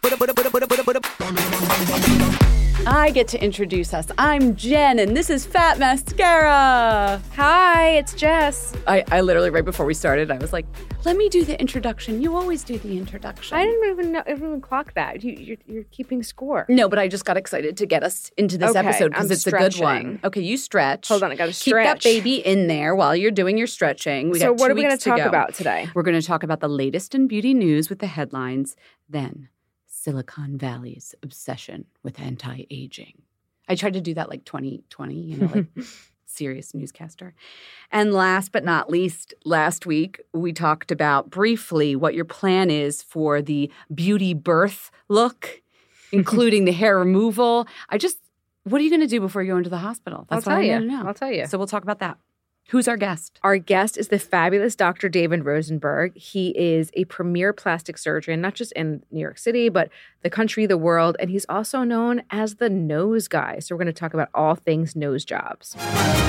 I get to introduce us. I'm Jen, and this is Fat Mascara. Hi, it's Jess. I literally, right before we started, I was like, let me do the introduction. You always do the introduction. I didn't even clock that. You're keeping score. No, but I just got excited to get us into this episode because it's stretching. a good one. Okay, you stretch. Hold on, I got to Keep that baby in there while you're doing your stretching. So what are we going to talk about today? We're going to talk about the latest in beauty news with the headlines. Then Silicon Valley's obsession with anti-aging. I tried to do that like 2020, like serious newscaster. And last but not least, last week we talked about briefly what your plan is for the beauty birth look, including the hair removal. What are you going to do before you go into the hospital? That's what I want to know. I'll tell you. So we'll talk about that. Who's our guest? Our guest is the fabulous Dr. David Rosenberg. He is a premier plastic surgeon, not just in New York City, but the country, the world. And he's also known as the nose guy. So we're going to talk about all things nose jobs.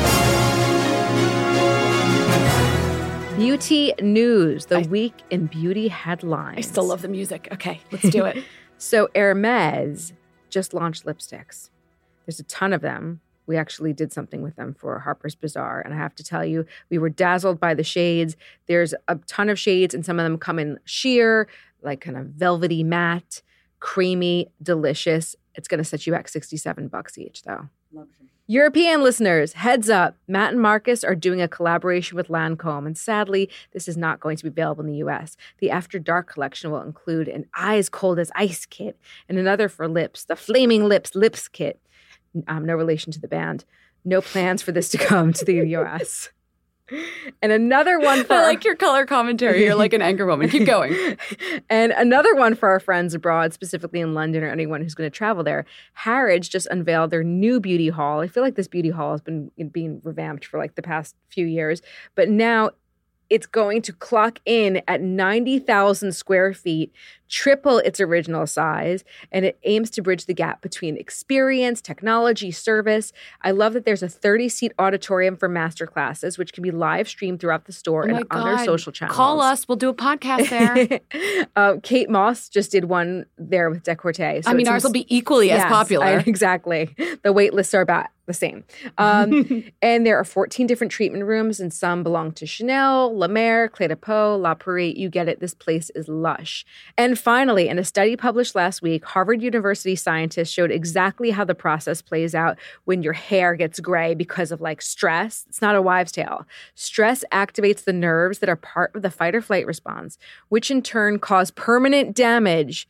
Beauty news, the week in beauty headlines. I still love the music. Okay, let's do it. So Hermes just launched lipsticks. There's a ton of them. We actually did something with them for Harper's Bazaar. And I have to tell you, we were dazzled by the shades. There's a ton of shades, and some of them come in sheer, like kind of velvety matte, creamy, delicious. It's going to set you back $67 each, though. Luxury. European listeners, heads up. Matt and Marcus are doing a collaboration with Lancome, and sadly, this is not going to be available in the U.S. The After Dark collection will include an Eyes Cold as Ice kit and another for lips, the Flaming Lips kit. No relation to the band. No plans for this to come to the U.S. And another one for... I like your color commentary. You're like an anchor woman. Keep going. And another one for our friends abroad, specifically in London or anyone who's going to travel there. Harrods just unveiled their new beauty hall. I feel like this beauty hall has been being revamped for like the past few years. But now it's going to clock in at 90,000 square feet, triple its original size, and it aims to bridge the gap between experience, technology, service. I love that there's a 30-seat auditorium for masterclasses, which can be live streamed throughout the store and on their social channels. Call us. We'll do a podcast there. Kate Moss just did one there with Decorte. So ours will be equally as popular. Exactly. The wait lists are about the same. And there are 14 different treatment rooms, and some belong to Chanel, La Mer, Clé de Peau, La Prairie. You get it. This place is lush. And finally, in a study published last week, Harvard University scientists showed exactly how the process plays out when your hair gets gray because of like stress. It's not a wives' tale. Stress activates the nerves that are part of the fight or flight response, which in turn cause permanent damage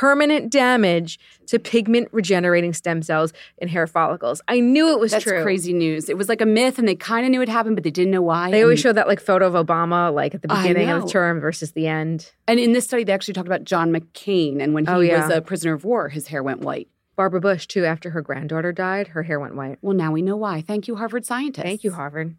to pigment regenerating stem cells in hair follicles. I knew it was true. That's crazy news. It was like a myth, and they kind of knew it happened, but they didn't know why. They always show that like photo of Obama, like at the beginning of the term versus the end. And in this study, they actually talked about John McCain, and when he was a prisoner of war, his hair went white. Barbara Bush, too, after her granddaughter died, her hair went white. Well, now we know why. Thank you, Harvard scientists. Thank you, Harvard.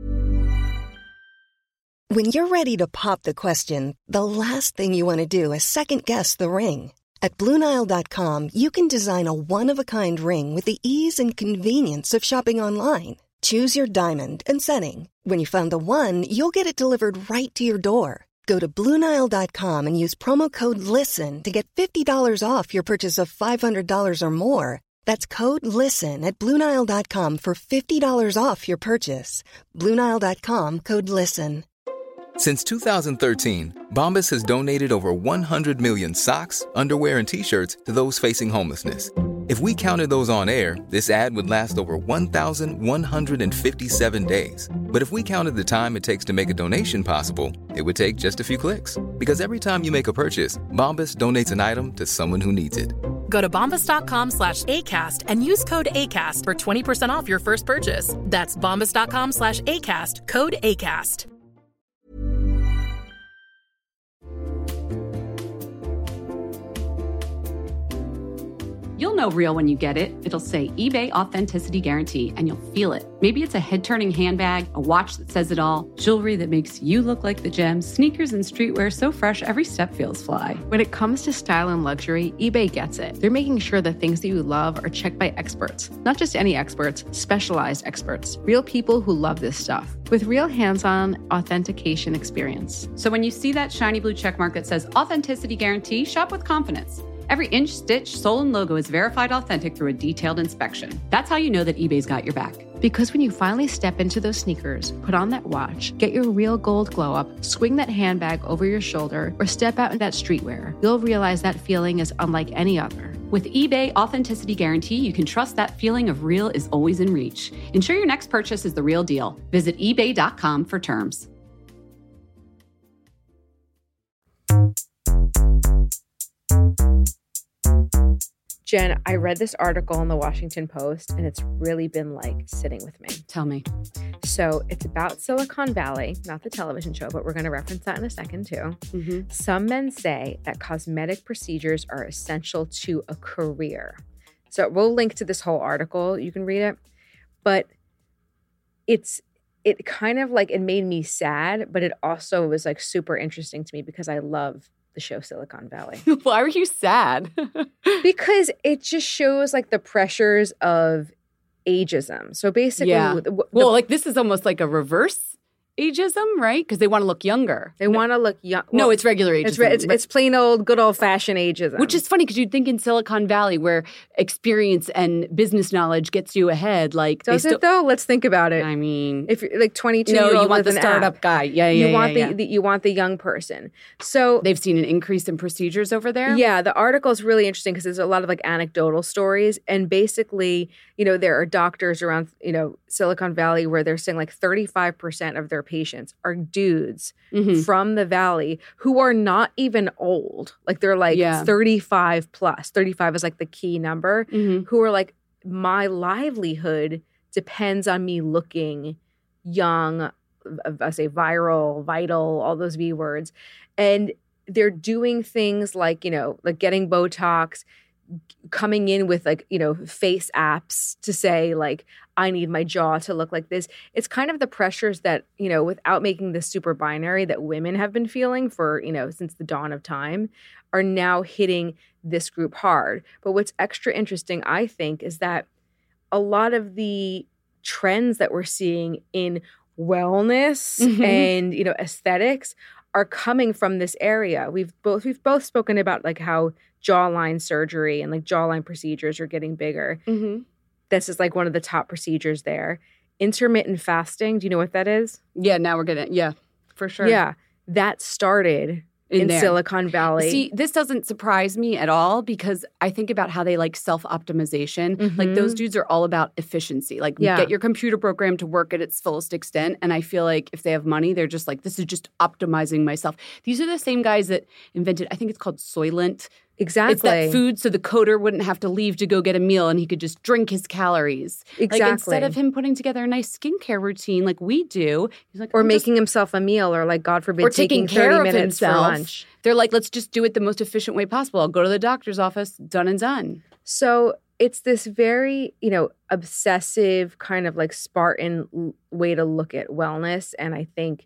When you're ready to pop the question, the last thing you want to do is second-guess the ring. At BlueNile.com, you can design a one-of-a-kind ring with the ease and convenience of shopping online. Choose your diamond and setting. When you find the one, you'll get it delivered right to your door. Go to BlueNile.com and use promo code LISTEN to get $50 off your purchase of $500 or more. That's code LISTEN at BlueNile.com for $50 off your purchase. BlueNile.com, code LISTEN. Since 2013, Bombas has donated over 100 million socks, underwear, and T-shirts to those facing homelessness. If we counted those on air, this ad would last over 1,157 days. But if we counted the time it takes to make a donation possible, it would take just a few clicks. Because every time you make a purchase, Bombas donates an item to someone who needs it. Go to bombas.com/ACAST and use code ACAST for 20% off your first purchase. That's bombas.com/ACAST, code ACAST. You'll know real when you get it. It'll say eBay Authenticity Guarantee, and you'll feel it. Maybe it's a head-turning handbag, a watch that says it all, jewelry that makes you look like the gems, sneakers and streetwear so fresh every step feels fly. When it comes to style and luxury, eBay gets it. They're making sure the things that you love are checked by experts. Not just any experts, specialized experts. Real people who love this stuff. With real hands-on authentication experience. So when you see that shiny blue checkmark that says Authenticity Guarantee, shop with confidence. Every inch, stitch, sole, and logo is verified authentic through a detailed inspection. That's how you know that eBay's got your back. Because when you finally step into those sneakers, put on that watch, get your real gold glow up, swing that handbag over your shoulder, or step out in that streetwear, you'll realize that feeling is unlike any other. With eBay Authenticity Guarantee, you can trust that feeling of real is always in reach. Ensure your next purchase is the real deal. Visit ebay.com for terms. Jen, I read this article in the Washington Post, and it's really been like sitting with me. Tell me. So it's about Silicon Valley, not the television show, but we're going to reference that in a second too. Mm-hmm. Some men say that cosmetic procedures are essential to a career. So we'll link to this whole article. You can read it. But it kind of like, it made me sad, but it also was like super interesting to me because I love the show Silicon Valley. Why were you sad? Because it just shows like the pressures of ageism. So basically, like this is almost like a reverse ageism, right? Because they want to look younger. They want to look young. No, it's regular ageism. It's plain old, good old fashioned ageism. Which is funny because you'd think in Silicon Valley where experience and business knowledge gets you ahead. Like, does it though? Let's think about it. I mean, if you're like 22-year-old, you want the startup guy. You want the young person. So they've seen an increase in procedures over there. Yeah, the article is really interesting because there's a lot of like anecdotal stories, and basically, there are doctors around Silicon Valley where they're saying like 35% of their patients are dudes from the Valley who are not even old. Like they're like 35 plus. 35 is like the key number. Who are like, my livelihood depends on me looking young, I say viral, vital, all those V words. And they're doing things like, like getting Botox, coming in with like, face apps to say like, I need my jaw to look like this. It's kind of the pressures that, without making this super binary, that women have been feeling for, since the dawn of time, are now hitting this group hard. But what's extra interesting, I think, is that a lot of the trends that we're seeing in wellness and, aesthetics are coming from this area. We've both spoken about like how jawline surgery and like jawline procedures are getting bigger. This is like one of the top procedures there. Intermittent fasting. Do you know what that is? Yeah, now we're getting for sure. Yeah, that started in Silicon Valley. See, this doesn't surprise me at all because I think about how they like self-optimization. Like those dudes are all about efficiency. Like get your computer program to work at its fullest extent. And I feel like if they have money, they're just like, this is just optimizing myself. These are the same guys that invented, I think it's called Soylent. Exactly. It's that food so the coder wouldn't have to leave to go get a meal and he could just drink his calories. Exactly. Like instead of him putting together a nice skincare routine like we do, he's like, or making himself a meal, or like, God forbid, taking 30 minutes for lunch. They're like, let's just do it the most efficient way possible. I'll go to the doctor's office, done and done. So it's this very, obsessive kind of like Spartan way to look at wellness. And I think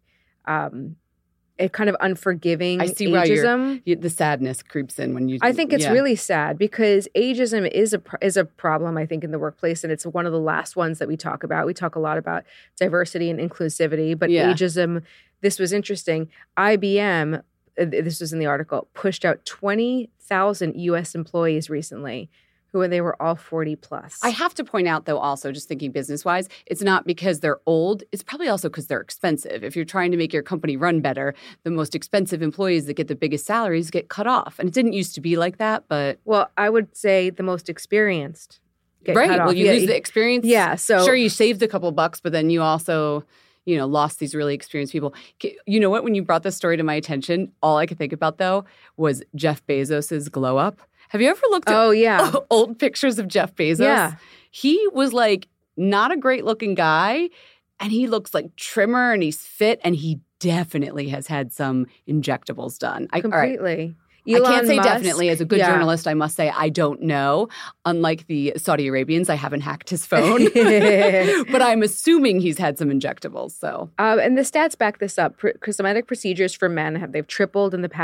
it kind of unforgiving ageism. Why the sadness creeps in when you. I think it's really sad because ageism is a problem, I think, in the workplace, and it's one of the last ones that we talk about. We talk a lot about diversity and inclusivity, but ageism. This was interesting. IBM, this was in the article, pushed out 20,000 U.S. employees recently who they were all 40 plus. I have to point out, though, also, just thinking business-wise, it's not because they're old. It's probably also because they're expensive. If you're trying to make your company run better, the most expensive employees that get the biggest salaries get cut off. And it didn't used to be like that, but... Well, I would say the most experienced get right. cut off. Well, you lose the experience. Yeah, so... Sure, you saved a couple bucks, but then you also... lost these really experienced people. You know what? When you brought this story to my attention, all I could think about, though, was Jeff Bezos's glow up. Have you ever looked at old pictures of Jeff Bezos? Yeah. He was like not a great looking guy, and he looks like trimmer and he's fit, and he definitely has had some injectables done. Completely. I can't say definitely. As a good journalist, I must say I don't know. Unlike the Saudi Arabians, I haven't hacked his phone. But I'm assuming he's had some injectables. So, and the stats back this up. Cosmetic procedures for men they've tripled in the past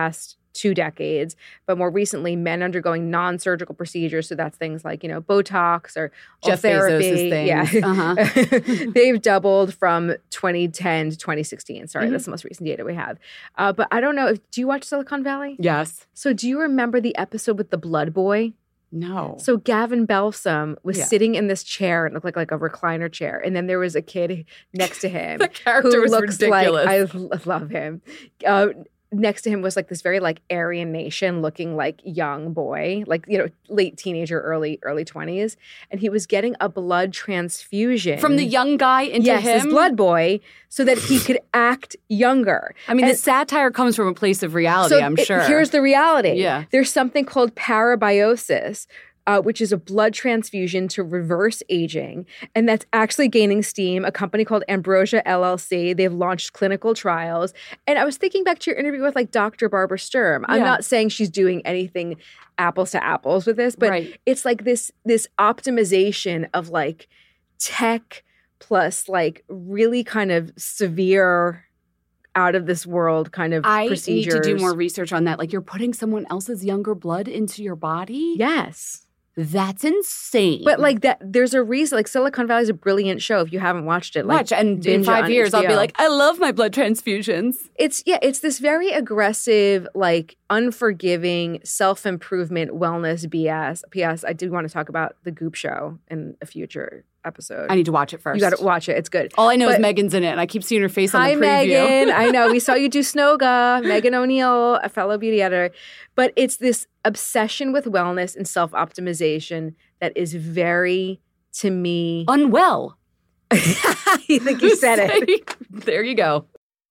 2 decades. But more recently, men undergoing non-surgical procedures. So that's things like, Botox or Jeff therapy. Bezos' things. Yeah. Uh-huh. They've doubled from 2010 to 2016. Sorry, that's the most recent data we have. But I don't know. Do you watch Silicon Valley? Yes. So do you remember the episode with the blood boy? No. So Gavin Belsom was Yeah. sitting in this chair. It looked like a recliner chair. And then there was a kid next to him. The character who was looks ridiculous. Like, I love him. Next to him was like this very like Aryan Nation looking like young boy, like, late teenager, early 20s. And he was getting a blood transfusion. From the young guy into yes, him? his blood boy, so that he could act younger. I mean, And the satire comes from a place of reality, I'm sure. Here's the reality. Yeah. There's something called parabiosis, which is a blood transfusion to reverse aging. And that's actually gaining steam. A company called Ambrosia LLC, they've launched clinical trials. And I was thinking back to your interview with like Dr. Barbara Sturm. I'm Yeah. not saying she's doing anything apples to apples with this, but Right. it's like this optimization of like tech plus like really kind of severe out of this world kind of I procedures. need to do more research on that. Like, you're putting someone else's younger blood into your body? Yes. That's insane. But like that, there's a reason. Like Silicon Valley is a brilliant show. If you haven't watched it, like watch. And in binge it 5 on years, I'll be HBO. like, I love my blood transfusions. It's this very aggressive, like unforgiving, self-improvement, wellness BS. P.S. I do want to talk about the Goop Show in a future episode. I need to watch it first. You got to watch it. It's good. All I know is But- Megan's in it, and I keep seeing her face on Hi, the preview. Megan. I know. We saw you do Snoga, Megan O'Neill, a fellow beauty editor. But it's this obsession with wellness and self-optimization that is very, to me... Unwell. I think you said it. There you go.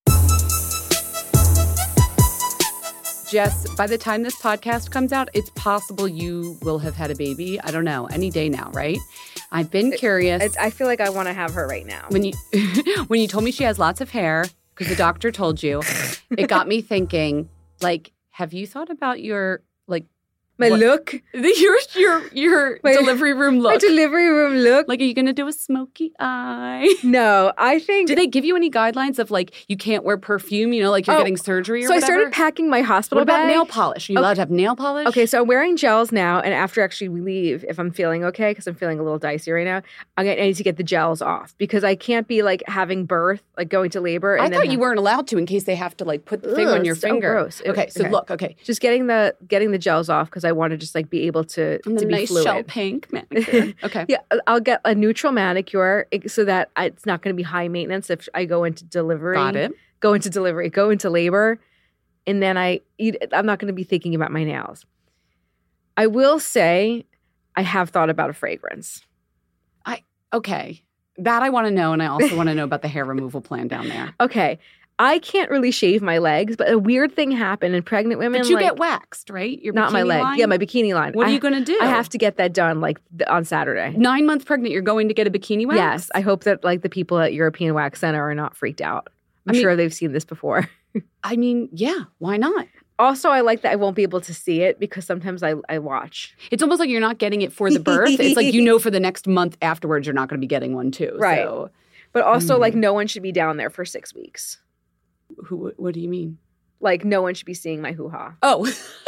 Jess, by the time this podcast comes out, it's possible you will have had a baby. I don't know. Any day now, right? I've been curious. I feel like I want to have her right now. When you when you told me she has lots of hair, because the doctor told you, it got me thinking, like, have you thought about your, like, My what- look? your My- delivery room My look? delivery room look? Like, are you going to do a smoky eye? No, I think... Do they give you any guidelines of, like, you can't wear perfume, like you're Oh, getting surgery or so I whatever? started packing my hospital What about bag. nail polish? Are you allowed to have nail polish? Okay, so I'm wearing gels now, and after actually we leave, if I'm feeling okay, because I'm feeling a little dicey right now, I need to get the gels off because I can't be like having birth, like going to labor. And I then thought you weren't allowed to in case they have to, like, put the thing Ugh, on your it's so finger. gross. Okay, so Okay. look, okay. just getting the gels off because I want to just like be able to And the be nice fluid. shell pink manicure. Okay. Yeah, I'll get a neutral manicure so that it's not going to be high maintenance if I go into delivery. Got it. Go into labor, and then I'm not going to be thinking about my nails. I will say I have thought about a fragrance. Okay. That I want to know, and I also want to know about the hair removal plan down there. Okay, I can't really shave my legs, but a weird thing happened in pregnant women. But you like, get waxed, right? Your not my bikini leg. line? Yeah, my bikini line. What are you going to do? I have to get that done like on Saturday. 9 months pregnant, you're going to get a bikini wax? Yes, I hope that like the people at European Wax Center are not freaked out. I'm I mean- sure they've seen this before. I mean, yeah, why not? Also, I like that I won't be able to see it because sometimes I watch. It's almost like you're not getting it for the birth. It's like for the next month afterwards, you're not going to be getting one too. Right. So, But also, like, no one should be down there for 6 weeks. what do you mean? Like, no one should be seeing my hoo-ha. Oh,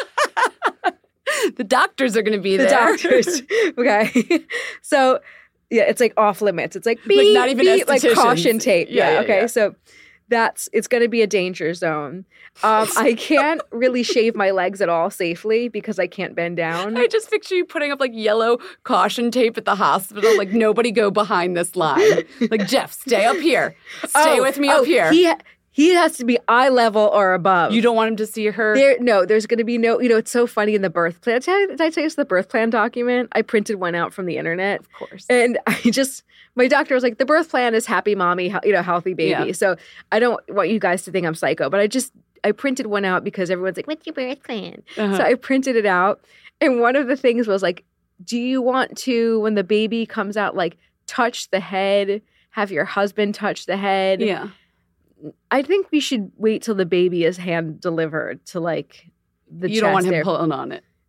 the doctors are going to be The there. doctors. Okay. So, yeah, it's like off limits. It's like, Like, beep, not even beep, like estheticians. caution tape. Yeah, Okay. yeah. So it's going to be a danger zone. I can't really shave my legs at all safely because I can't bend down. I just picture you putting up like yellow caution tape at the hospital. Like, nobody go behind this line. Like, Jeff, stay up here. Stay with me up here. He has to be eye level or above. You don't want him to see her? There's going to be no, it's so funny in the birth plan. Did I tell you it's the birth plan document? I printed one out from the internet. Of course. And my doctor was like, the birth plan is happy mommy, healthy baby. Yeah. So I don't want you guys to think I'm psycho, but I printed one out because everyone's like, what's your birth plan? Uh-huh. So I printed it out. And one of the things was like, do you want to, when the baby comes out, like touch the head, have your husband touch the head? Yeah. I think we should wait till the baby is hand delivered to like the You don't want chest him area. pulling on it.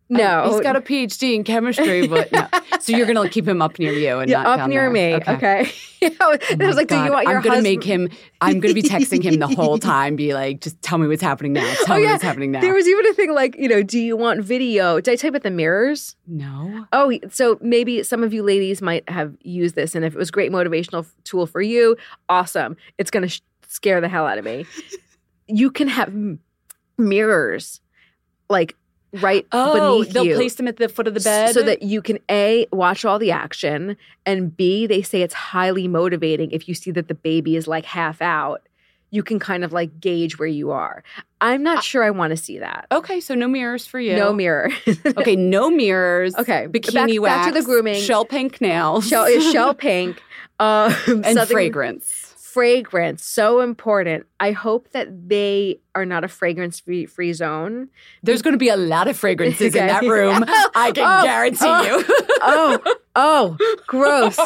No. He's got a PhD in chemistry, but no. So you're going to keep him up near you and not up down near there. me. Okay. I was like, do you want your I'm going to husband? make him, I'm going to be texting him the whole time, be like, just tell me what's happening now. Tell me what's happening now. There was even a thing like, do you want video? Did I tell you about the mirrors? No. Oh, so maybe some of you ladies might have used this. And if it was a great motivational tool for you, awesome. It's going to scare the hell out of me. You can have mirrors like right beneath they'll you. place them at the foot of the bed? So that you can A, watch all the action, and B, they say it's highly motivating if you see that the baby is like half out. You can kind of like gauge where you are. I'm not sure I want to see that. Okay, so no mirrors for you. No mirror. Okay, no mirrors. Okay, Bikini wax. Back to the grooming. Shell pink nails. Shell pink. And fragrance. Fragrance, so important. I hope that they are not a fragrance-free zone. There's going to be a lot of fragrances in that room. I can guarantee you. Gross.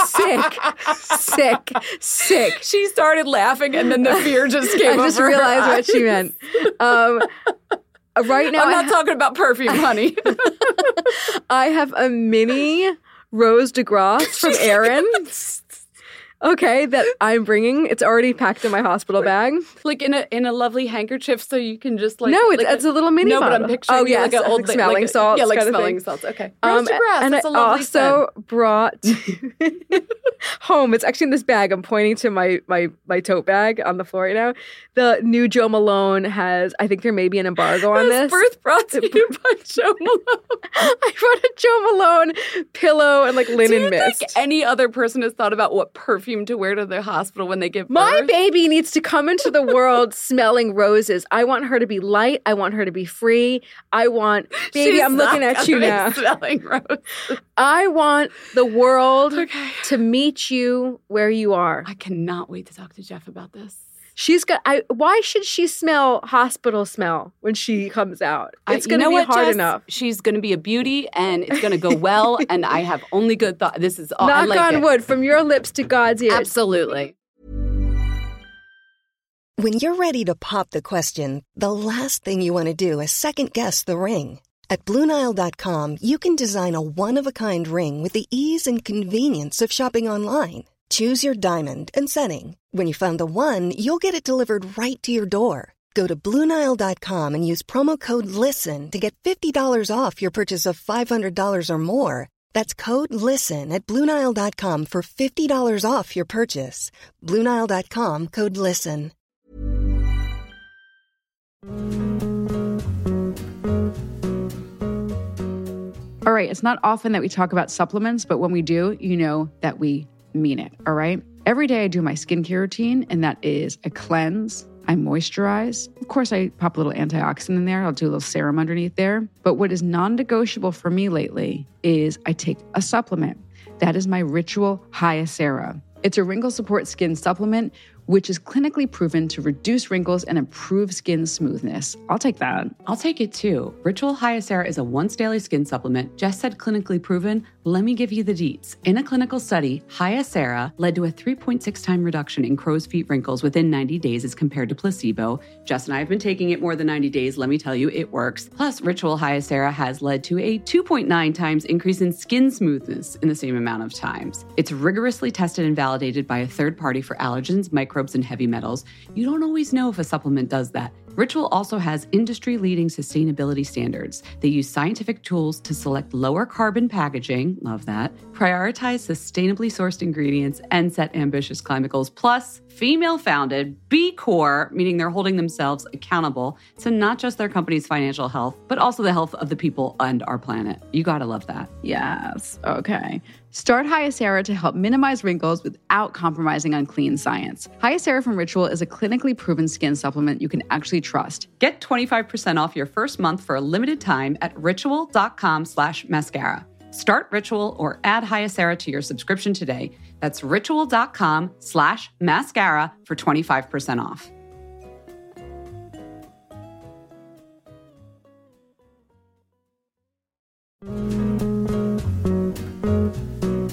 Sick. She started laughing and then the fear just came over I just realized her what she meant. Right now, I'm not talking about perfume, honey. I have a mini Rose de Grace from Erin. Okay, that I'm bringing. It's already packed in my hospital bag. Like in a lovely handkerchief so you can just like... No, it's a little mini No, bottle. but I'm picturing yes, like an old... smelling salts. Yeah, like kind of smelling thing. salts. Okay. Rose de Grace, and that's I a lovely also brought home, it's actually in this bag. I'm pointing to my tote bag on the floor right now. The new Jo Malone has, I think there may be an embargo on this. Birth brought to you by Jo Malone. I brought a Jo Malone pillow and like linen Do you mist. think any other person has thought about what perfume to wear to the hospital when they give birth? My baby needs to come into the world smelling roses. I want her to be light. I want her to be free. Baby, She's I'm looking not at you gonna now. be smelling roses. I want the world to meet you where you are. I cannot wait to talk to Jeff about this. Why should she smell hospital smell when she comes out? It's going to be hard Jess? enough. She's going to be a beauty and it's going to go well. And I have only good thoughts. This is all. Knock on wood, from your lips to God's ears. Absolutely. When you're ready to pop the question, the last thing you want to do is second-guess the ring. At BlueNile.com, you can design a one-of-a-kind ring with the ease and convenience of shopping online. Choose your diamond and setting. When you find the one, you'll get it delivered right to your door. Go to BlueNile.com and use promo code LISTEN to get $50 off your purchase of $500 or more. That's code LISTEN at BlueNile.com for $50 off your purchase. BlueNile.com, code LISTEN. All right, it's not often that we talk about supplements, but when we do, you know that we mean it, all right? Every day I do my skincare routine, and that is I cleanse, I moisturize. Of course, I pop a little antioxidant in there. I'll do a little serum underneath there. But what is non-negotiable for me lately is I take a supplement. That is my Ritual Hyacera. It's a wrinkle support skin supplement, which is clinically proven to reduce wrinkles and improve skin smoothness. I'll take that. I'll take it too. Ritual Hyacera is a once daily skin supplement. Jess said clinically proven. Let me give you the deets. In a clinical study, Hyacera led to a 3.6 time reduction in crow's feet wrinkles within 90 days as compared to placebo. Jess and I have been taking it more than 90 days. Let me tell you, it works. Plus, Ritual Hyacera has led to a 2.9 times increase in skin smoothness in the same amount of times. It's rigorously tested and validated by a third party for allergens, microbes, and heavy metals. You don't always know if a supplement does that. Ritual also has industry-leading sustainability standards. They use scientific tools to select lower carbon packaging, love that, prioritize sustainably sourced ingredients, and set ambitious climate goals. Plus, female-founded, B Corp, meaning they're holding themselves accountable to not just their company's financial health, but also the health of the people and our planet. You gotta love that. Yes. Okay. Start Hyacera to help minimize wrinkles without compromising on clean science. Hyacera from Ritual is a clinically proven skin supplement you can actually trust. Get 25% off your first month for a limited time at ritual.com/mascara. Start Ritual or add Hyacera to your subscription today. That's ritual.com/mascara for 25% off.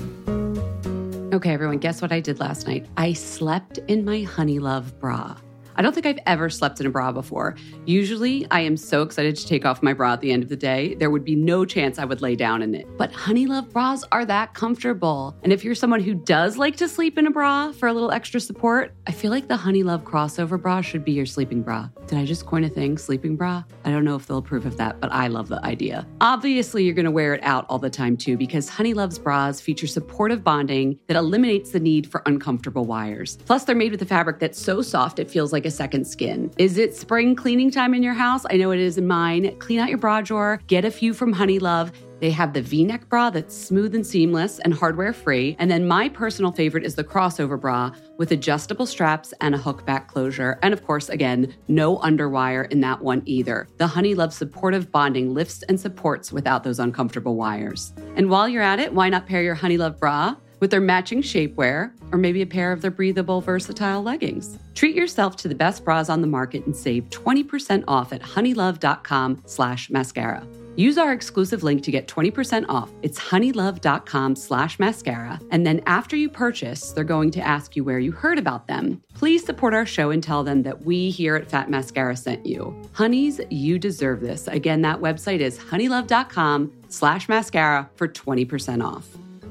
Okay, everyone, guess what I did last night? I slept in my Honeylove bra. I don't think I've ever slept in a bra before. Usually, I am so excited to take off my bra at the end of the day, there would be no chance I would lay down in it. But Honeylove bras are that comfortable. And if you're someone who does like to sleep in a bra for a little extra support, I feel like the Honeylove crossover bra should be your sleeping bra. Did I just coin a thing, sleeping bra? I don't know if they'll approve of that, but I love the idea. Obviously, you're going to wear it out all the time too, because Honeylove's bras feature supportive bonding that eliminates the need for uncomfortable wires. Plus, they're made with a fabric that's so soft it feels like a second skin. Is it spring cleaning time in your house? I know it is in mine. Clean out your bra drawer, get a few from Honeylove. They have the V-neck bra that's smooth and seamless and hardware-free. And then my personal favorite is the crossover bra with adjustable straps and a hook back closure. And of course, again, no underwire in that one either. The Honeylove supportive bonding lifts and supports without those uncomfortable wires. And while you're at it, why not pair your Honeylove bra with their matching shapewear, or maybe a pair of their breathable, versatile leggings? Treat yourself to the best bras on the market and save 20% off at honeylove.com/mascara. Use our exclusive link to get 20% off. It's honeylove.com/mascara. And then after you purchase, they're going to ask you where you heard about them. Please support our show and tell them that we here at Fat Mascara sent you. Honeys, you deserve this. Again, that website is honeylove.com/mascara for 20% off.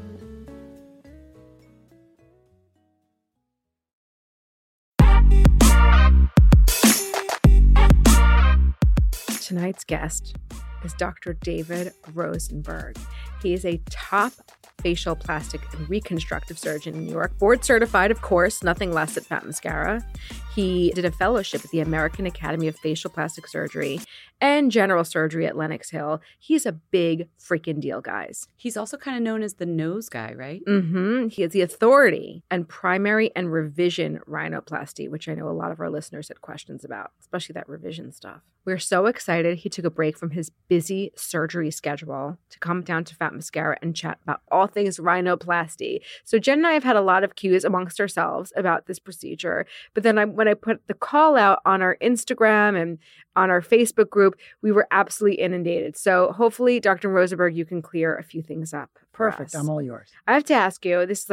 Tonight's guest is Dr. David Rosenberg. He is a top facial, plastic, and reconstructive surgeon in New York. Board certified, of course, nothing less at Fat Mascara. He did a fellowship at the American Academy of Facial Plastic Surgery and General Surgery at Lenox Hill. He's a big freaking deal, guys. He's also kind of known as the nose guy, right? Mm-hmm. He is the authority on primary and revision rhinoplasty, which I know a lot of our listeners had questions about, especially that revision stuff. We're so excited he took a break from his busy surgery schedule to come down to Fat Mascara and chat about all things rhinoplasty. So Jen and I have had a lot of cues amongst ourselves about this procedure. But then when I put the call out on our Instagram and on our Facebook group, we were absolutely inundated. So hopefully, Dr. Rosenberg, you can clear a few things up. Perfect. I'm all yours. I have to ask you, this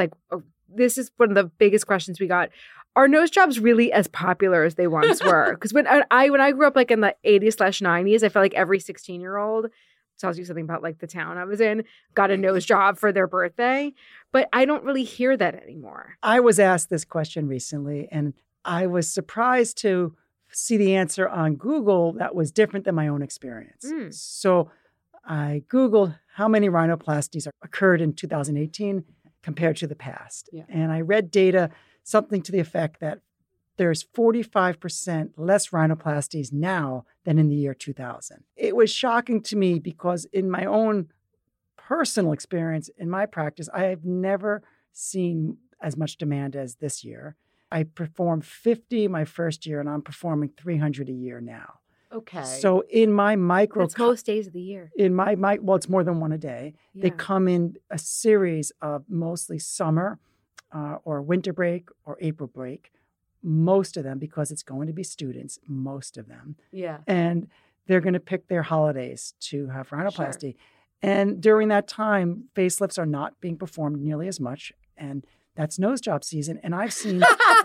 is one of the biggest questions we got. Are nose jobs really as popular as they once were? Because when I grew up like in the 80s/90s, I felt like every 16-year-old, tells you something about like the town I was in, got a nose job for their birthday. But I don't really hear that anymore. I was asked this question recently, and I was surprised to see the answer on Google that was different than my own experience. So I Googled how many rhinoplasties occurred in 2018 compared to the past. Yeah. And I read data, something to the effect that there's 45% less rhinoplasties now than in the year 2000. It was shocking to me because in my own personal experience, in my practice, I have never seen as much demand as this year. I performed 50 my first year, and I'm performing 300 a year now. Okay. So in my micro... That's most days of the year. In my well, it's more than one a day. Yeah. They come in a series of mostly summer or winter break or April break. Most of them, because it's going to be students, most of them. Yeah. And they're going to pick their holidays to have rhinoplasty. Sure. And during that time, facelifts are not being performed nearly as much. And that's nose job season. And I've seen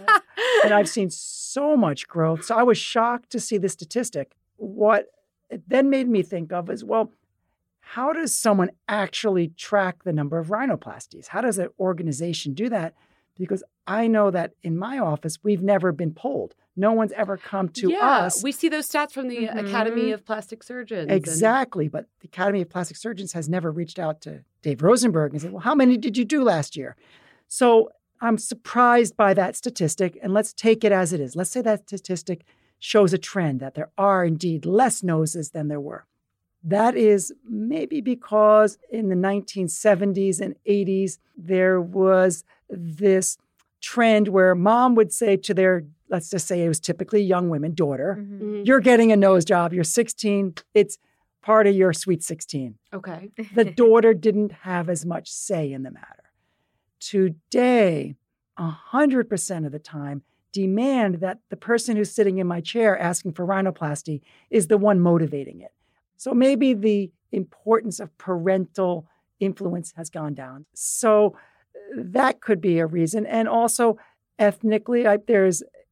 so much growth. So I was shocked to see the statistic. What it then made me think of is, well, how does someone actually track the number of rhinoplasties? How does an organization do that? Because I know that in my office, we've never been polled. No one's ever come to us. We see those stats from the Academy of Plastic Surgeons. Exactly. But the Academy of Plastic Surgeons has never reached out to Dave Rosenberg and said, well, how many did you do last year? So I'm surprised by that statistic. And let's take it as it is. Let's say that statistic shows a trend that there are indeed less noses than there were. That is maybe because in the 1970s and 80s, there was this trend where mom would say to their, let's just say it was typically young women, daughter, you're getting a nose job, you're 16, it's part of your sweet 16. Okay. The daughter didn't have as much say in the matter. Today, 100% of the time, demand that the person who's sitting in my chair asking for rhinoplasty is the one motivating it. So maybe the importance of parental influence has gone down. So that could be a reason. And also ethnically, there's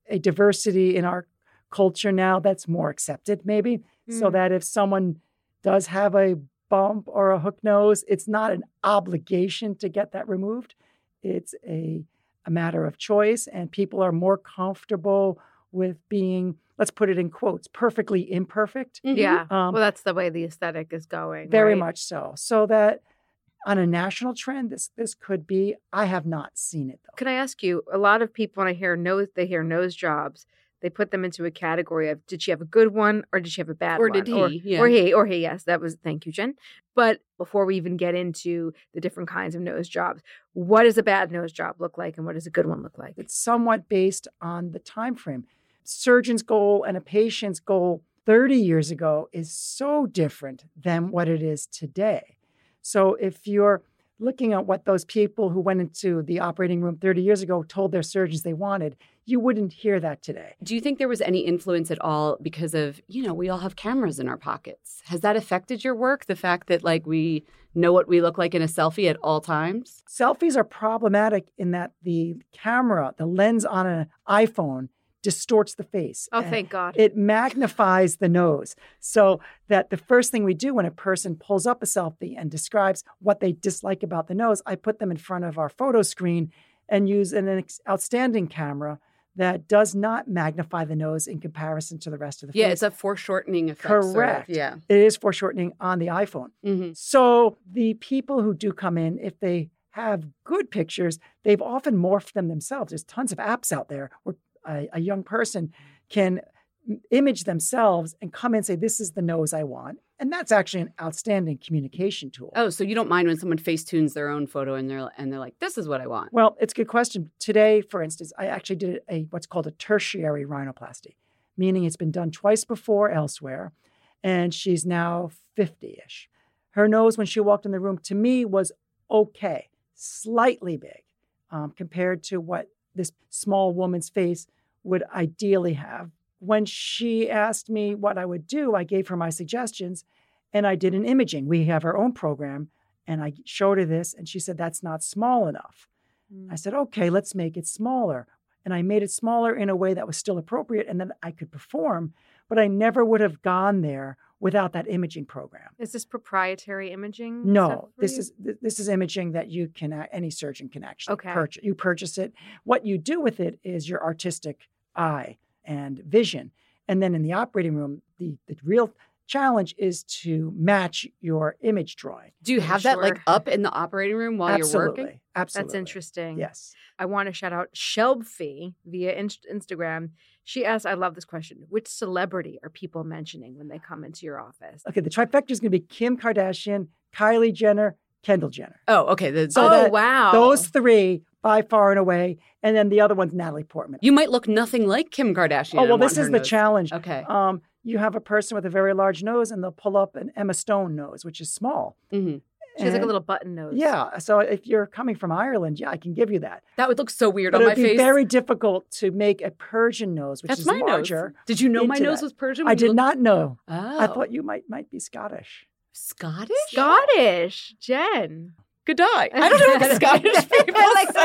a diversity in our culture now that's more accepted, maybe, so that if someone does have a bump or a hook nose, it's not an obligation to get that removed. It's a matter of choice, and people are more comfortable with being, let's put it in quotes, perfectly imperfect. Yeah. Well, that's the way the aesthetic is going. Very right? much so. So that on a national trend, this could be. I have not seen it though. Can I ask you, a lot of people, when they hear nose jobs, they put them into a category of, did she have a good one or did she have a bad Or one? did he? Yeah. Or he, yes. Thank you, Jen. But before we even get into the different kinds of nose jobs, what does a bad nose job look like and what does a good one look like? It's somewhat based on the time frame. Surgeon's goal and a patient's goal 30 years ago is so different than what it is today. So if you're looking at what those people who went into the operating room 30 years ago told their surgeons they wanted, you wouldn't hear that today. Do you think there was any influence at all because of, we all have cameras in our pockets? Has that affected your work? The fact that we know what we look like in a selfie at all times? Selfies are problematic in that the camera, the lens on an iPhone distorts the face. Oh, thank God. It magnifies the nose. So that the first thing we do when a person pulls up a selfie and describes what they dislike about the nose, I put them in front of our photo screen and use an outstanding camera that does not magnify the nose in comparison to the rest of the face. Yeah, it's a foreshortening effect. Correct. Sort of. Yeah. It is foreshortening on the iPhone. Mm-hmm. So the people who do come in, if they have good pictures, they've often morphed them themselves. There's tons of apps out there where a young person can image themselves and come in and say, this is the nose I want. And that's actually an outstanding communication tool. Oh, so you don't mind when someone Facetunes their own photo and they're like, this is what I want. Well, it's a good question. Today, for instance, I actually did what's called a tertiary rhinoplasty, meaning it's been done twice before elsewhere, and she's now 50-ish. Her nose, when she walked in the room, to me was okay, slightly big compared to what this small woman's face would ideally have. When she asked me what I would do, I gave her my suggestions and I did an imaging. We have our own program and I showed her this and she said, that's not small enough. I said, okay, let's make it smaller. And I made it smaller in a way that was still appropriate and that I could perform, but I never would have gone there without that imaging program. Is this proprietary imaging? No, this is imaging that you can, any surgeon can actually purchase. You purchase it. What you do with it is your artistic eye and vision. And then in the operating room, the real challenge is to match your image drawing. Do you have that up in the operating room while you're working? Absolutely. That's interesting. Yes. I want to shout out Shelbfee via Instagram. She asked, I love this question, which celebrity are people mentioning when they come into your office? Okay, the trifecta is going to be Kim Kardashian, Kylie Jenner, Kendall Jenner. Oh, okay. Wow. Those three by far and away. And then the other one's Natalie Portman. You might look nothing like Kim Kardashian. Oh, well, this is the challenge. Okay. You have a person with a very large nose and they'll pull up an Emma Stone nose, which is small. Mm-hmm. She has like a little button nose. Yeah. So if you're coming from Ireland, I can give you that. That would look so weird but on my face. It would be very difficult to make a Persian nose, which That's is my larger. Nose. Did you know my nose was Persian? I did not know. Oh. I thought you might be Scottish. Scottish? Scottish, Jen. Good day. I don't know what Scottish people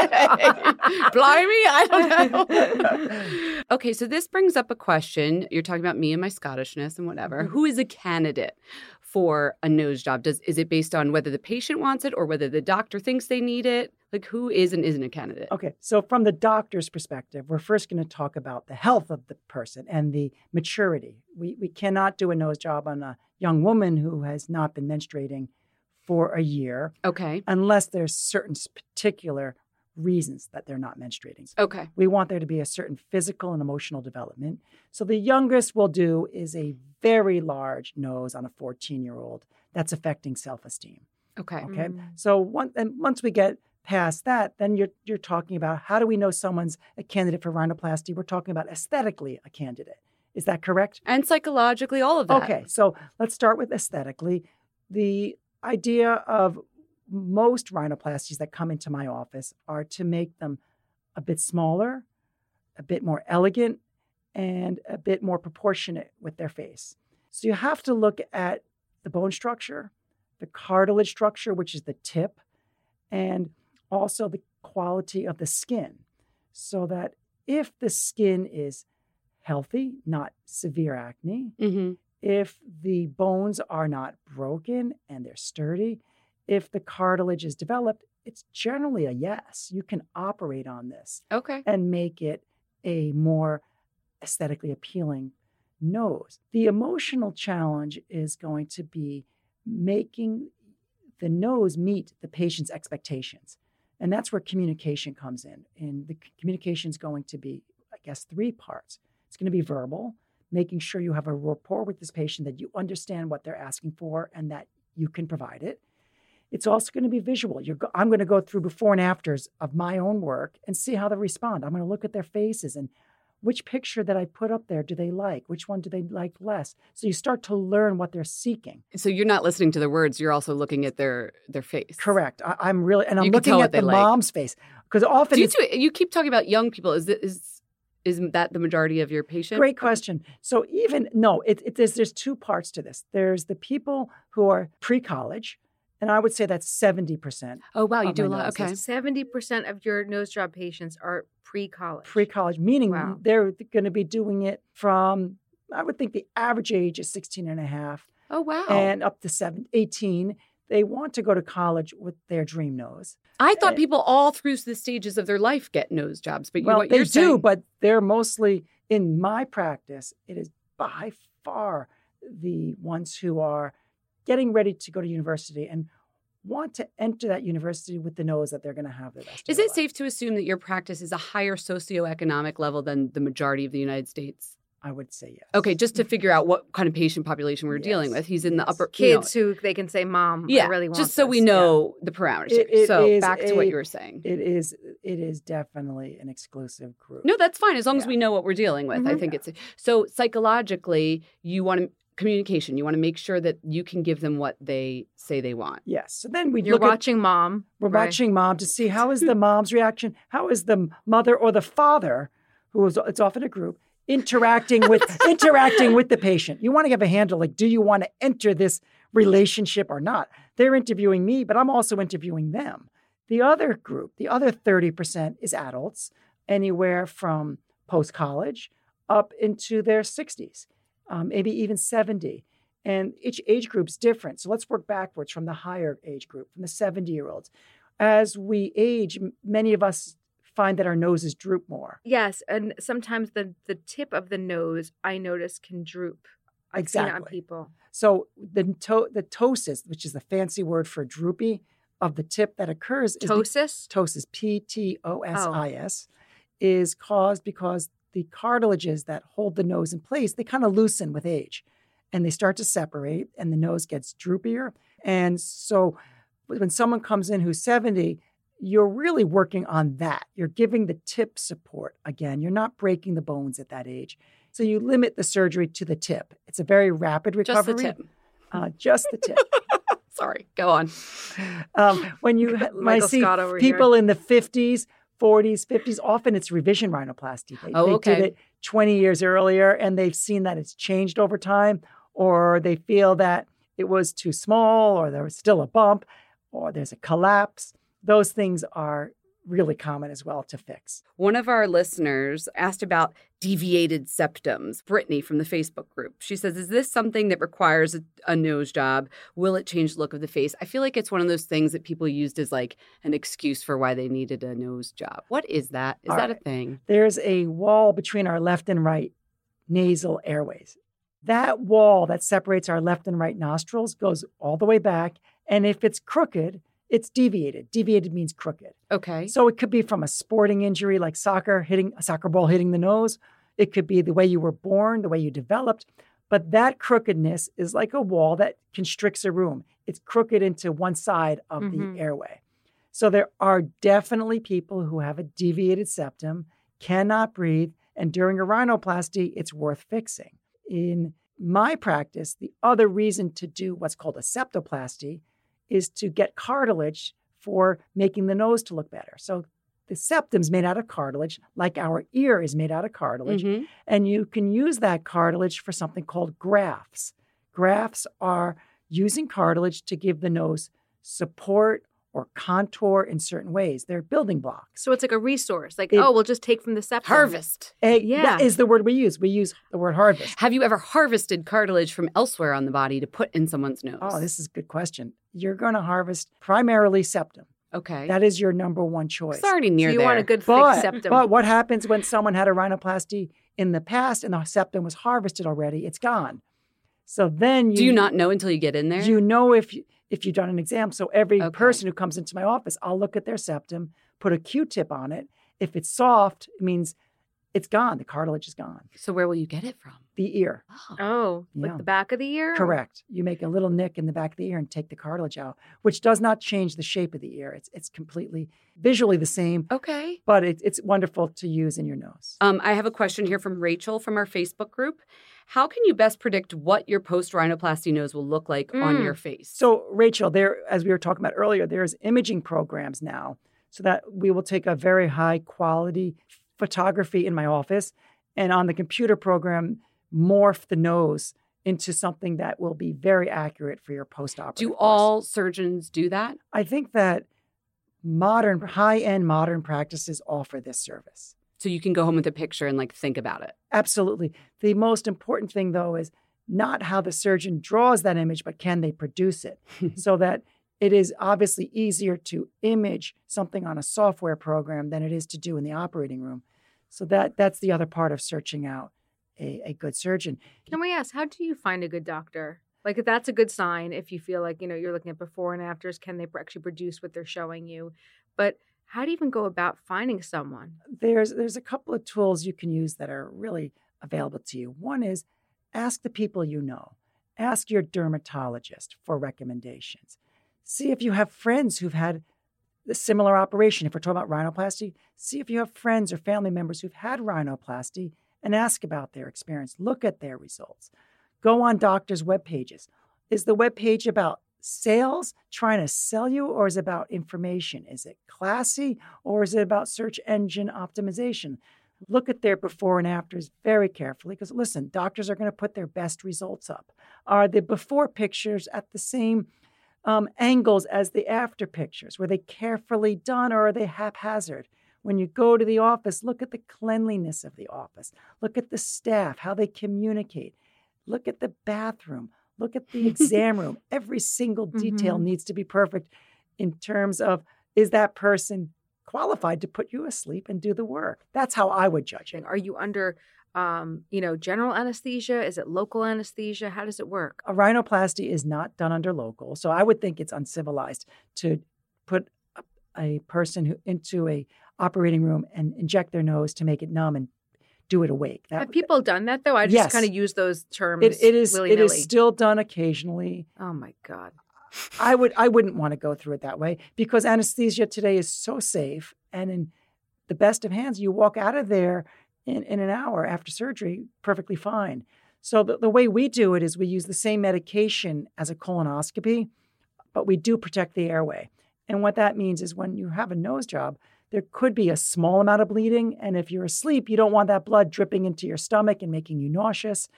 say. Blimey, I don't know. Okay, so this brings up a question. You're talking about me and my Scottishness and whatever. Who is a candidate for a nose job? Is it based on whether the patient wants it or whether the doctor thinks they need it? Like, who is and isn't a candidate? Okay, so from the doctor's perspective, we're first going to talk about the health of the person and the maturity. We cannot do a nose job on a young woman who has not been menstruating for a year. Okay. Unless there's certain particular reasons that they're not menstruating. Okay. We want there to be a certain physical and emotional development. So the youngest we'll do is a very large nose on a 14-year-old that's affecting self-esteem. Okay. Okay. So once we get past that, then you're talking about how do we know someone's a candidate for rhinoplasty? We're talking about aesthetically a candidate. Is that correct? And psychologically, all of that. Okay. So let's start with aesthetically. The idea of most rhinoplasties that come into my office are to make them a bit smaller, a bit more elegant, and a bit more proportionate with their face. So you have to look at the bone structure, the cartilage structure, which is the tip, and also the quality of the skin, so that if the skin is healthy, not severe acne, if the bones are not broken and they're sturdy, if the cartilage is developed, it's generally a yes. You can operate on this and make it a more aesthetically appealing nose. The emotional challenge is going to be making the nose meet the patient's expectations. And that's where communication comes in. And the communication is going to be, I guess, 3 parts. It's going to be verbal, making sure you have a rapport with this patient, that you understand what they're asking for and that you can provide it. It's also going to be visual. I'm going to go through before and afters of my own work and see how they respond. I'm going to look at their faces and which picture that I put up there do they like? Which one do they like less? So you start to learn what they're seeking. So you're not listening to the words, you're also looking at their face. Correct. I'm really, and I'm looking at the mom's face. Because often you keep talking about young people. Is that the majority of your patients? Great question. So there's 2 parts to this. There's the people who are pre-college, and I would say that's 70%. Oh, wow. You do a lot. Okay. 70% of your nose job patients are pre-college. Pre-college, meaning they're going to be doing it from, I would think the average age is 16 and a half. Oh, wow. And up to 18. They want to go to college with their dream nose. I thought people all through the stages of their life get nose jobs. But they do, but they're mostly, in my practice, it is by far the ones who are getting ready to go to university and want to enter that university with the nose that they're going to have the rest of Is their it life. safe to assume that your practice is a higher socioeconomic level than the majority of the United States? I would say yes. Okay, just to figure out what kind of patient population we're dealing with. He's in the upper... Kids who they can say, Mom, I really want just so this. we know the parameters. So back to what you were saying. It is definitely an exclusive group. No, that's fine, as long as we know what we're dealing with. I think it's... So psychologically, you want communication. You want to make sure that you can give them what they say they want. Yes. So then You're watching mom. We're watching mom to see how is the mom's reaction, how is the mother or the father, it's often a group, interacting with the patient. You want to have a handle, like, do you want to enter this relationship or not? They're interviewing me, but I'm also interviewing them. The other group, the other 30% is adults, anywhere from post-college up into their 60s, maybe even 70. And each age group's different. So let's work backwards from the higher age group, from the 70-year-olds. As we age, many of us find that our noses droop more. Yes, and sometimes the tip of the nose, I notice, can droop. I've seen it on people. So the ptosis, which is the fancy word for droopy of the tip that occurs. Ptosis? Ptosis, P-T-O-S-I-S, is caused because the cartilages that hold the nose in place, they kind of loosen with age. And they start to separate, and the nose gets droopier. And so when someone comes in who's 70, you're really working on that. You're giving the tip support. Again, you're not breaking the bones at that age. So you limit the surgery to the tip. It's a very rapid recovery. Just the tip. Just the tip. Sorry, go on. When you might see people in the 50s, 40s, 50s, often it's revision rhinoplasty. They did it 20 years earlier, and they've seen that it's changed over time, or they feel that it was too small, or there was still a bump, or there's a collapse. Those things are really common as well to fix. One of our listeners asked about deviated septums. Brittany from the Facebook group. She says, is this something that requires a nose job? Will it change the look of the face? I feel like it's one of those things that people used as like an excuse for why they needed a nose job. What is that? Is that a thing? There's a wall between our left and right nasal airways. That wall that separates our left and right nostrils goes all the way back. And if it's crooked, it's deviated. Deviated means crooked. Okay. So it could be from a sporting injury like a soccer ball hitting the nose. It could be the way you were born, the way you developed. But that crookedness is like a wall that constricts a room. It's crooked into one side of the airway. So there are definitely people who have a deviated septum, cannot breathe, and during a rhinoplasty, it's worth fixing. In my practice, the other reason to do what's called a septoplasty is to get cartilage for making the nose to look better. So the septum's made out of cartilage, like our ear is made out of cartilage, and you can use that cartilage for something called grafts. Grafts are using cartilage to give the nose support or contour in certain ways. They're building blocks. So it's like a resource. Like, we'll just take from the septum. Harvest. That is the word we use. We use the word harvest. Have you ever harvested cartilage from elsewhere on the body to put in someone's nose? Oh, this is a good question. You're going to harvest primarily septum. Okay. That is your number one choice. It's already near you there. want a good thick septum. But what happens when someone had a rhinoplasty in the past and the septum was harvested already? It's gone. So then do you not know until you get in there? You know if you've done an exam. So every person who comes into my office, I'll look at their septum, put a Q-tip on it. If it's soft, it means it's gone. The cartilage is gone. So where will you get it from? The ear. Like the back of the ear? Correct. You make a little nick in the back of the ear and take the cartilage out, which does not change the shape of the ear. It's completely visually the same. Okay. But it's wonderful to use in your nose. I have a question here from Rachel from our Facebook group. How can you best predict what your post-rhinoplasty nose will look like on your face? So, Rachel, as we were talking about earlier, there's imaging programs now so that we will take a very high quality photography in my office and on the computer program, morph the nose into something that will be very accurate for your post-operative. Do all surgeons do that? I think that high-end modern practices offer this service. So you can go home with a picture and think about it. Absolutely. The most important thing, though, is not how the surgeon draws that image, but can they produce it so that it is obviously easier to image something on a software program than it is to do in the operating room. So that's the other part of searching out a good surgeon. Can we ask, how do you find a good doctor? If that's a good sign, if you feel like, you're looking at before and afters, can they actually produce what they're showing you? But how do you even go about finding someone? There's a couple of tools you can use that are really available to you. One is ask the people you know. Ask your dermatologist for recommendations. See if you have friends who've had a similar operation. If we're talking about rhinoplasty, see if you have friends or family members who've had rhinoplasty and ask about their experience. Look at their results. Go on doctors' web pages. Is the web page about sales, trying to sell you, or is it about information? Is it classy, or is it about search engine optimization? Look at their before and afters very carefully because, listen, doctors are going to put their best results up. Are the before pictures at the same angles as the after pictures? Were they carefully done or are they haphazard? When you go to the office, look at the cleanliness of the office. Look at the staff, how they communicate. Look at the bathroom. Look at the exam room. Every single detail needs to be perfect in terms of, is that person qualified to put you asleep and do the work? That's how I would judge it. Are you under, general anesthesia? Is it local anesthesia? How does it work? A rhinoplasty is not done under local. So I would think it's uncivilized to put a person into a operating room and inject their nose to make it numb and do it awake. Have people done that, though? I just kind of use those terms It is willy-nilly. still done occasionally. Oh, my God. I wouldn't want to go through it that way because anesthesia today is so safe. And in the best of hands, you walk out of there in an hour after surgery perfectly fine. So the way we do it is we use the same medication as a colonoscopy, but we do protect the airway. And what that means is when you have a nose job, there could be a small amount of bleeding. And if you're asleep, you don't want that blood dripping into your stomach and making you nauseous.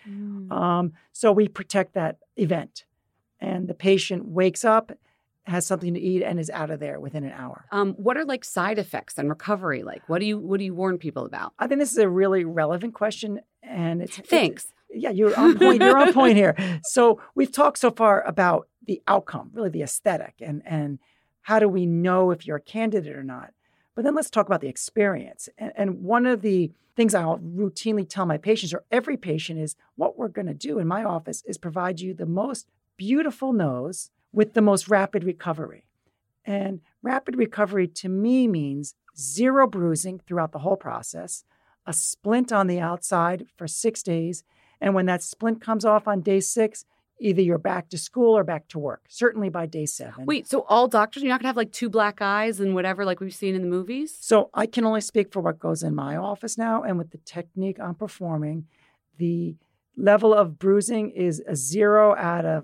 So we protect that event. And the patient wakes up, has something to eat, and is out of there within an hour. What are side effects and recovery like? What do you warn people about? I think this is a really relevant question. And Thanks. You're on point. You're on point here. So we've talked so far about the outcome, really the aesthetic, and how do we know if you're a candidate or not? But then let's talk about the experience. And one of the things I'll routinely tell my patients, or every patient, is what we're going to do in my office is provide you the most beautiful nose with the most rapid recovery. And rapid recovery to me means zero bruising throughout the whole process, a splint on the outside for 6 days. And when that splint comes off on day 6, either you're back to school or back to work, certainly by day 7. Wait, so all doctors, you're not going to have 2 black eyes and whatever like we've seen in the movies? So I can only speak for what goes in my office now. And with the technique I'm performing, the level of bruising is a 0 out of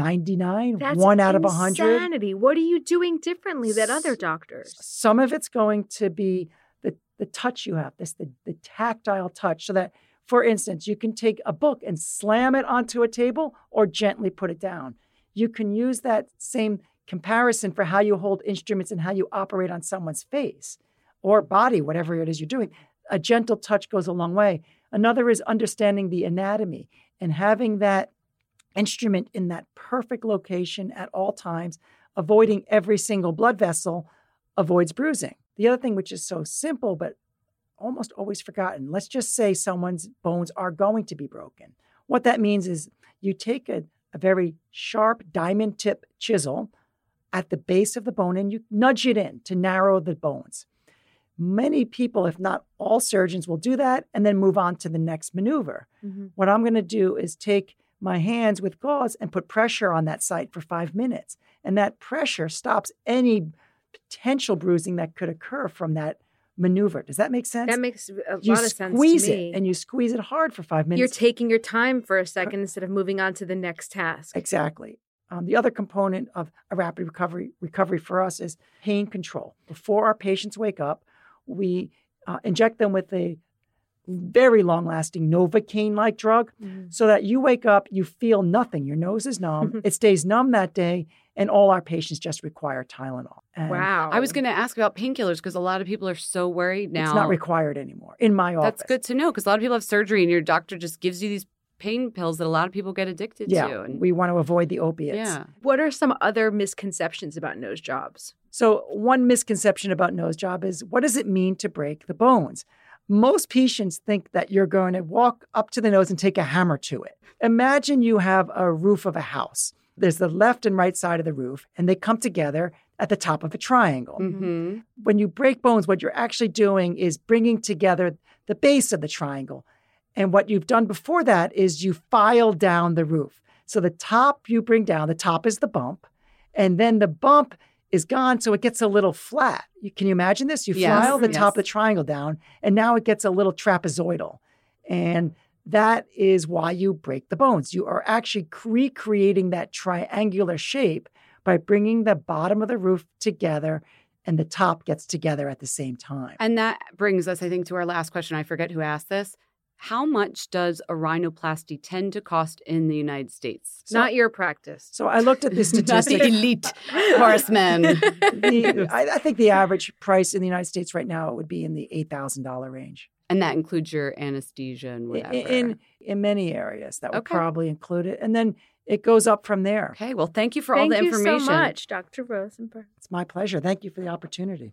99, That's 1 out of 100. Insanity. What are you doing differently than other doctors? Some of it's going to be the touch you have, the tactile touch, so that, for instance, you can take a book and slam it onto a table or gently put it down. You can use that same comparison for how you hold instruments and how you operate on someone's face or body, whatever it is you're doing. A gentle touch goes a long way. Another is understanding the anatomy and having that instrument in that perfect location at all times, avoiding every single blood vessel, avoids bruising. The other thing, which is so simple but almost always forgotten, let's just say someone's bones are going to be broken. What that means is you take a very sharp diamond tip chisel at the base of the bone and you nudge it in to narrow the bones. Many people, if not all surgeons, will do that and then move on to the next maneuver. Mm-hmm. What I'm going to do is take my hands with gauze and put pressure on that site for 5 minutes. And that pressure stops any potential bruising that could occur from that maneuver. Does that make sense? That makes a lot of sense to me. You squeeze it, and you squeeze it hard for 5 minutes. You're taking your time for a second instead of moving on to the next task. Exactly. The other component of a rapid recovery for us is pain control. Before our patients wake up, we inject them with a very long-lasting Novocaine-like drug so that you wake up, you feel nothing. Your nose is numb. It stays numb that day, and all our patients just require Tylenol. And wow. I was going to ask about painkillers because a lot of people are so worried now. It's not required anymore in my office. That's good to know because a lot of people have surgery and your doctor just gives you these pain pills that a lot of people get addicted to. And we want to avoid the opiates. Yeah. What are some other misconceptions about nose jobs? So one misconception about nose job is, what does it mean to break the bones? Most patients think that you're going to walk up to the nose and take a hammer to it. Imagine you have a roof of a house. There's the left and right side of the roof, and they come together at the top of a triangle. Mm-hmm. When you break bones, what you're actually doing is bringing together the base of the triangle. And what you've done before that is you file down the roof. So the top you bring down, the top is the bump, and then the bump is gone, so it gets a little flat. Can you imagine this? You file the top of the triangle down, and now it gets a little trapezoidal. And that is why you break the bones. You are actually recreating that triangular shape by bringing the bottom of the roof together and the top gets together at the same time. And that brings us, I think, to our last question. I forget who asked this. How much does a rhinoplasty tend to cost in the United States? Not your practice. So I looked at the statistics. Not the elite horsemen. I think the average price in the United States right now would be in the $8,000 range. And that includes your anesthesia and whatever. In many areas, that would probably include it. And then it goes up from there. Okay, well, thank you for all the information. Thank you so much, Dr. Rosenberg. It's my pleasure. Thank you for the opportunity.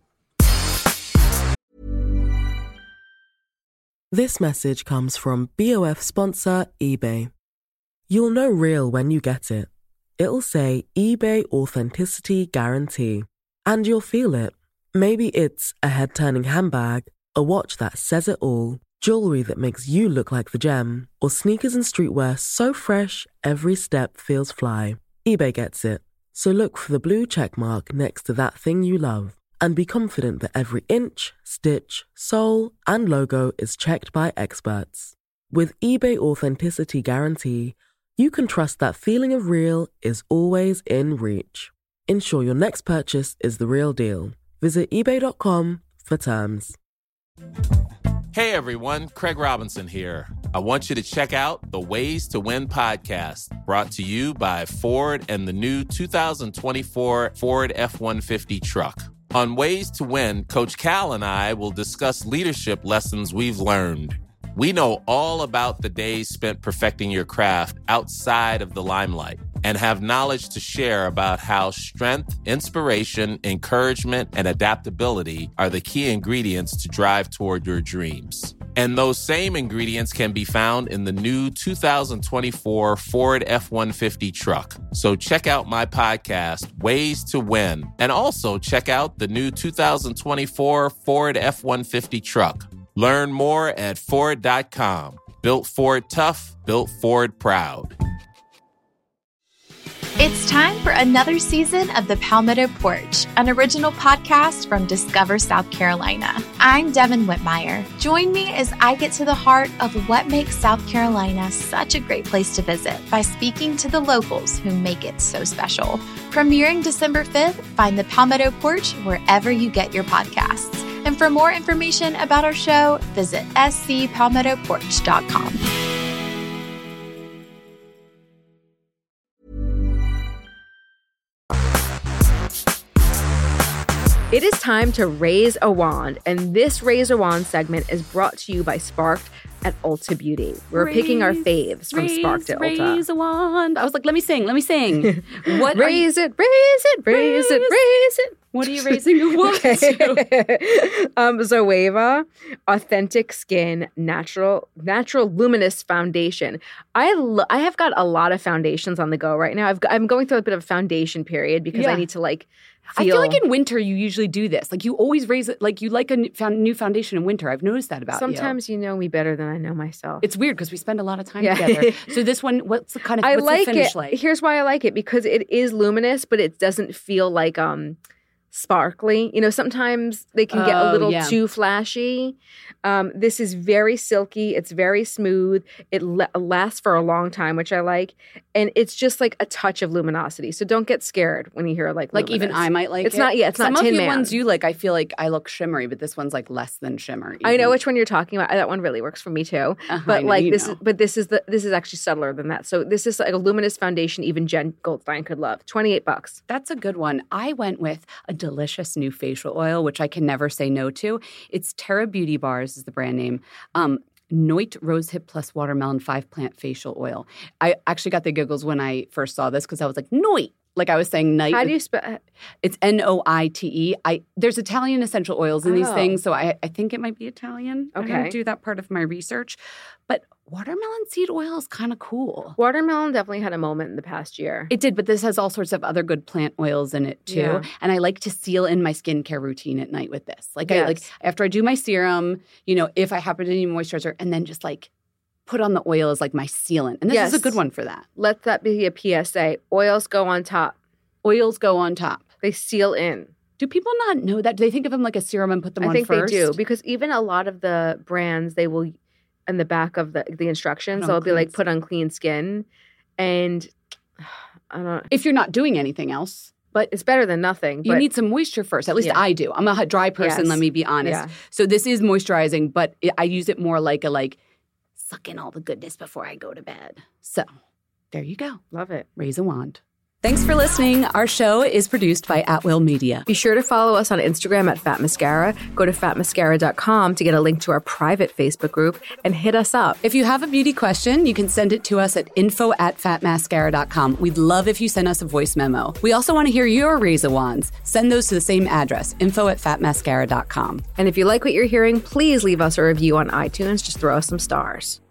This message comes from BOF sponsor eBay. You'll know real when you get it. It'll say eBay Authenticity Guarantee. And you'll feel it. Maybe it's a head-turning handbag, a watch that says it all, jewelry that makes you look like the gem, or sneakers and streetwear so fresh every step feels fly. eBay gets it. So look for the blue check mark next to that thing you love. And be confident that every inch, stitch, sole, and logo is checked by experts. With eBay Authenticity Guarantee, you can trust that feeling of real is always in reach. Ensure your next purchase is the real deal. Visit eBay.com for terms. Hey everyone, Craig Robinson here. I want you to check out the Ways to Win podcast, brought to you by Ford and the new 2024 Ford F-150 truck. On Ways to Win, Coach Cal and I will discuss leadership lessons we've learned. We know all about the days spent perfecting your craft outside of the limelight and have knowledge to share about how strength, inspiration, encouragement, and adaptability are the key ingredients to drive toward your dreams. And those same ingredients can be found in the new 2024 Ford F-150 truck. So check out my podcast, Ways to Win, and also check out the new 2024 Ford F-150 truck. Learn more at Ford.com. Built Ford tough, built Ford proud. It's time for another season of the Palmetto Porch, an original podcast from Discover South Carolina. I'm Devin Whitmire. Join me as I get to the heart of what makes South Carolina such a great place to visit by speaking to the locals who make it so special. Premiering December 5th, find the Palmetto Porch wherever you get your podcasts. And for more information about our show, visit scpalmettoporch.com. It is time to raise a wand, and this Raise a Wand segment is brought to you by Sparked at Ulta Beauty. We're picking our faves from Sparked at Ulta. Raise a wand. I was like, let me sing. What raise it. What are you raising a wand to? Zoeva Authentic Skin Natural Luminous Foundation. I have got a lot of foundations on the go right now. I'm going through a bit of a foundation period because I need to feel. I feel like in winter you usually do this. Like you always raise it. Like you like a new foundation in winter. I've noticed that about Sometimes you know me better than I know myself. It's weird because we spend a lot of time together. So this one, what's the finish like? Here's why I like it, because it is luminous, but it doesn't feel like sparkly. You know, sometimes they can get a little too flashy. This is very silky. It's very smooth. It lasts for a long time, which I like. And it's just like a touch of luminosity. So don't get scared when you hear like luminous. Even I might like it. It's not Tin Man. Some of the ones you like, I feel like I look shimmery, but this one's like less than shimmer. Even. I know which one you're talking about. That one really works for me too. But this is actually subtler than that. So this is like a luminous foundation even Jen Goldstein could love. $28. That's a good one. I went with a delicious new facial oil, which I can never say no to. It's Terra Beauty Bars is the brand name. Noit Rosehip Plus Watermelon 5-Plant Facial Oil. I actually got the giggles when I first saw this because I was like, Noit. Like I was saying night. How do you spell? It's Noite. There's Italian essential oils in these things, so I think it might be Italian. Okay. I didn't do that part of my research. But watermelon seed oil is kind of cool. Watermelon definitely had a moment in the past year. It did, but this has all sorts of other good plant oils in it too. Yeah. And I like to seal in my skincare routine at night with this. Like I after I do my serum, if I happen to need moisturizer, and then just like put on the oil as like my sealant. And this is a good one for that. Let that be a PSA. Oils go on top. Oils go on top. They seal in. Do people not know that? Do they think of them like a serum and put them on first? I think they do, because even a lot of the brands, they will, in the back of the instructions, they'll be like, put on clean skin. And I don't know. If you're not doing anything else. But it's better than nothing. You need some moisture first. At least I do. I'm a dry person, let me be honest. Yeah. So this is moisturizing, but I use it more like suck in all the goodness before I go to bed. So there you go. Love it. Raise a wand. Thanks for listening. Our show is produced by At Will Media. Be sure to follow us on Instagram at Fat Mascara. Go to fatmascara.com to get a link to our private Facebook group and hit us up. If you have a beauty question, you can send it to us at info@fatmascara.com. We'd love if you send us a voice memo. We also want to hear your Raise a Wands. Send those to the same address, info@fatmascara.com. And if you like what you're hearing, please leave us a review on iTunes. Just throw us some stars.